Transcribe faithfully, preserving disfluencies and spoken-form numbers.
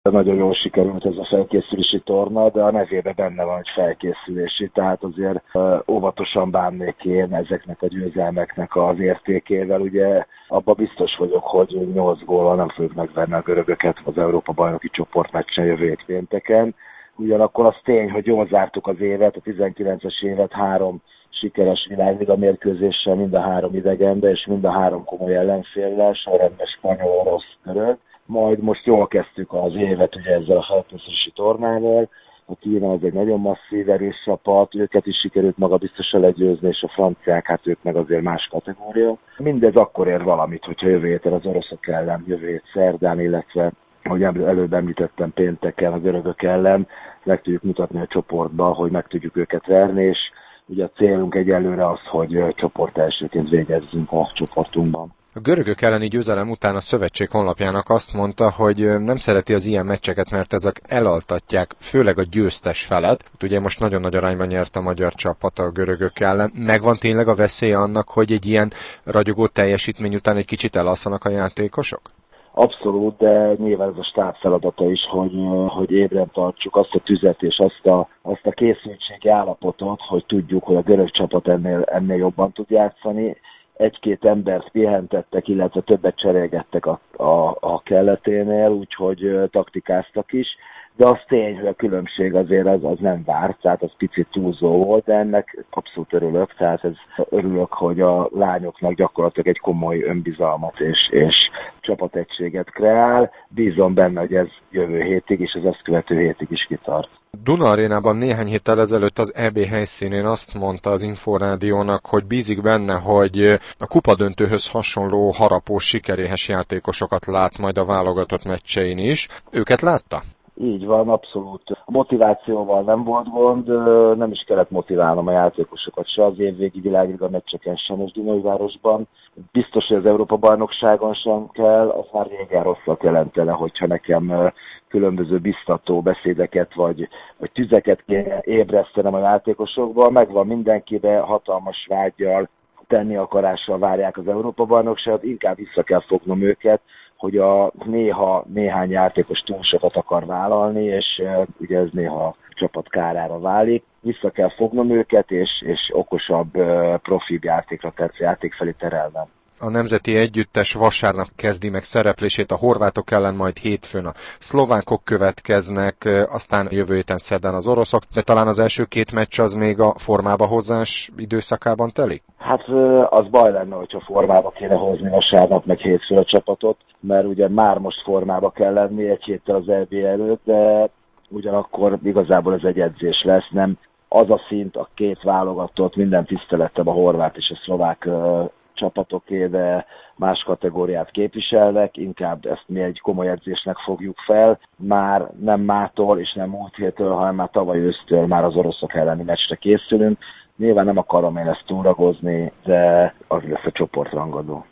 Nagyon jól sikerült ez a felkészülési torna, de a nevében benne van egy felkészülési, tehát azért óvatosan bánnék én ezeknek a győzelmeknek az értékével. Ugye abban biztos vagyok, hogy nyolc góllal nem fogjuk megverni a görögöket az Európa-bajnoki csoportmeccsen jövő hét pénteken. Ugyanakkor az tény, hogy jól zártuk az évet, a tizenkilences évet három sikeres világliga mérkőzéssel, mind a három idegenbe, és mind a három komoly ellenféllel, sorrendben spanyol, orosz, görög. Majd most jól kezdtük az évet ugye ezzel a felkészülési tornával. A Kína az egy nagyon masszív, erős csapat, őket is sikerült magabiztosan legyőzni, és a franciák, hát ők meg azért más kategória. Mindez akkor ér valamit, hogyha jövő héten az oroszok ellen, jövő hét szerdán, illetve ahogy előbb említettem pénteken a görögök ellen, meg tudjuk mutatni a csoportba, hogy meg tudjuk őket verni, és ugye a célunk egyelőre az, hogy csoport elsőként végezzünk a csoportunkban. A görögök elleni győzelem után a szövetség honlapjának azt mondta, hogy nem szereti az ilyen meccseket, mert ezek elaltatják, főleg a győztes felet. Ugye most nagyon nagy arányban nyert a magyar csapat a görögök ellen. Megvan tényleg a veszélye annak, hogy egy ilyen ragyogó teljesítmény után egy kicsit elalszanak a játékosok? Abszolút, de nyilván ez a stáb feladata is, hogy, hogy ébren tartsuk azt a tüzet és azt a, azt a készültségi állapotot, hogy tudjuk, hogy a görög csapat ennél, ennél jobban tud játszani. Egy-két embert pihentettek, illetve többet cserélgettek a, a, a kelleténél, úgyhogy taktikáztak is. De az tény, hogy a különbség azért az, az nem várt, tehát az picit túlzó volt, de ennek abszolút örülök, tehát ez, örülök, hogy a lányoknak gyakorlatilag egy komoly önbizalmat és, és csapategységet kreál. Bízom benne, hogy ez jövő hétig és az azt követő hétig is kitart. Duna Arénában néhány héttel ezelőtt az é bé helyszínén azt mondta az Inforádiónak, hogy bízik benne, hogy a kupadöntőhöz hasonló harapós, sikeréhes játékosokat lát majd a válogatott meccsein is. Őket látta? Így van, abszolút. A motivációval nem volt gond, nem is kellett motiválnom a játékosokat se az évvégi világliga meccseken sem, és Dunaújvárosban. Biztos, hogy az Európa-bajnokságon sem kell, az már régen rosszat jelentene, hogyha nekem különböző biztató beszédeket vagy, vagy tüzeket kéne ébresztenem a játékosokban. Megvan mindenkibe, hatalmas vággyal, tenni akarással várják az Európa-bajnokságot, inkább vissza kell fognom őket, hogy a néha néhány játékos túl sokat akar vállalni, és uh, ugye ez néha a csapat kárára válik. Vissza kell fognom őket, és, és okosabb, uh, profibb játékra, tehát játék felé terelnem. A nemzeti együttes vasárnap kezdi meg szereplését a horvátok ellen, majd hétfőn a szlovákok következnek, aztán jövő héten szerdán az oroszok, de talán az első két meccs az még a formába hozás időszakában telik? Hát az baj lenne, hogyha formába kéne hozni vasárnap meg hétfőn a csapatot, mert ugye már most formába kell lenni egy héttel az é bé előtt, de ugyanakkor igazából ez egy edzés lesz, nem az a szint, a két válogatott, minden tisztelettem a horvát és a szlovák csapatoké, de más kategóriát képviselnek, inkább ezt mi egy komoly edzésnek fogjuk fel. Már nem mától és nem múlt héttől, hanem már tavaly ősztől már az oroszok elleni meccsre készülünk. Nyilván nem akarom én ezt túlragozni, de az lesz a csoportrangadó.